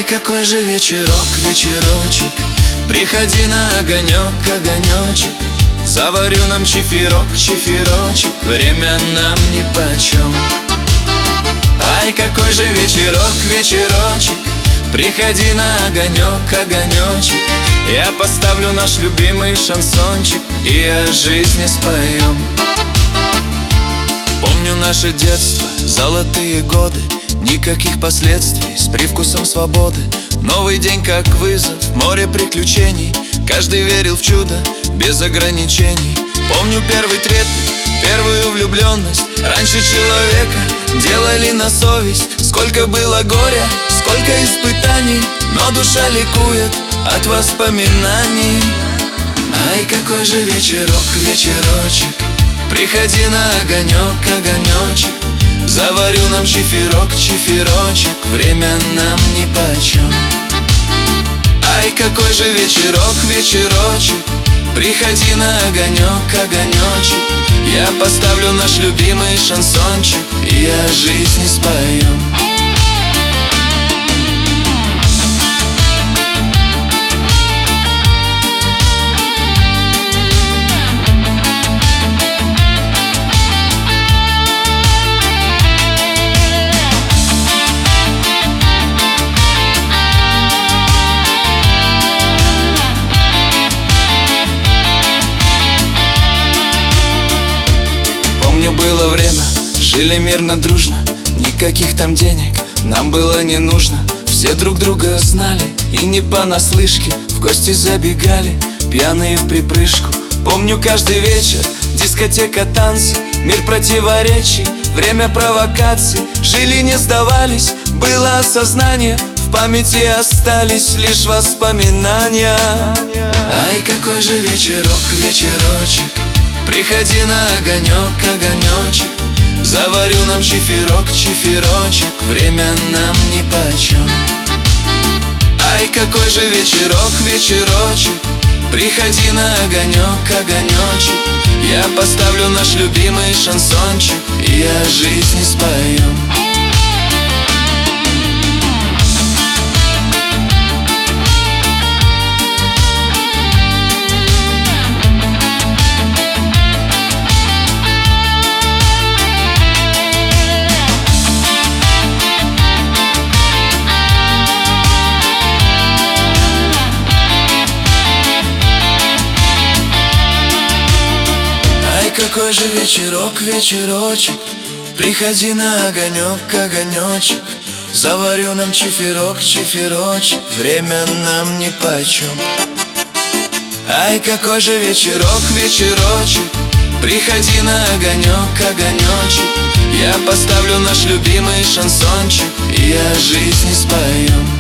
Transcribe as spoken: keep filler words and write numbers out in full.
какой же вечерок, вечерочек, приходи на огонек, огонечек. Заварю нам чефирок, чефирочек, время нам нипочем. Ай, какой же вечерок, вечерочек, приходи на огонек, огонечек. Я поставлю наш любимый шансончик и о жизни споем. Помню наше детство, золотые годы, никаких последствий, с привкусом свободы. Новый день как вызов, море приключений. Каждый верил в чудо, без ограничений. Помню первый трепет, первую влюбленность. Раньше человека делали на совесть. Сколько было горя, сколько испытаний, но душа ликует от воспоминаний. Ай, какой же вечерок, вечерочек, приходи на огонек, огонечек. Заварю нам чефирок, чефирочек, время нам нипочем. Ай, какой же вечерок, вечерочек, приходи на огонек, огонечек. Я поставлю наш любимый шансончик и о жизни споем. Помню, было время, жили мирно, дружно, никаких там денег нам было не нужно. Все друг друга знали и не понаслышке в гости забегали, пьяные в припрыжку. Помню каждый вечер, дискотека, танцы, мир противоречий, время провокаций. Жили, не сдавались, было осознание, в памяти остались лишь воспоминания. Ай, какой же вечерок, вечерочек, приходи на огонек, огонечек. Заварю нам чефирок, чефирочек, время нам нипочем. Ай, какой же вечерок, вечерочек, приходи на огонек, огонечек. Я поставлю наш любимый шансончик и о жизни споем. Какой же вечерок, вечерочек, приходи на огонек, огонечек. Заварю нам чефирок, чефирочек, время нам нипочем. Ай, какой же вечерок, вечерочек, приходи на огонек, огонечек. Я поставлю наш любимый шансончик и о жизни споем.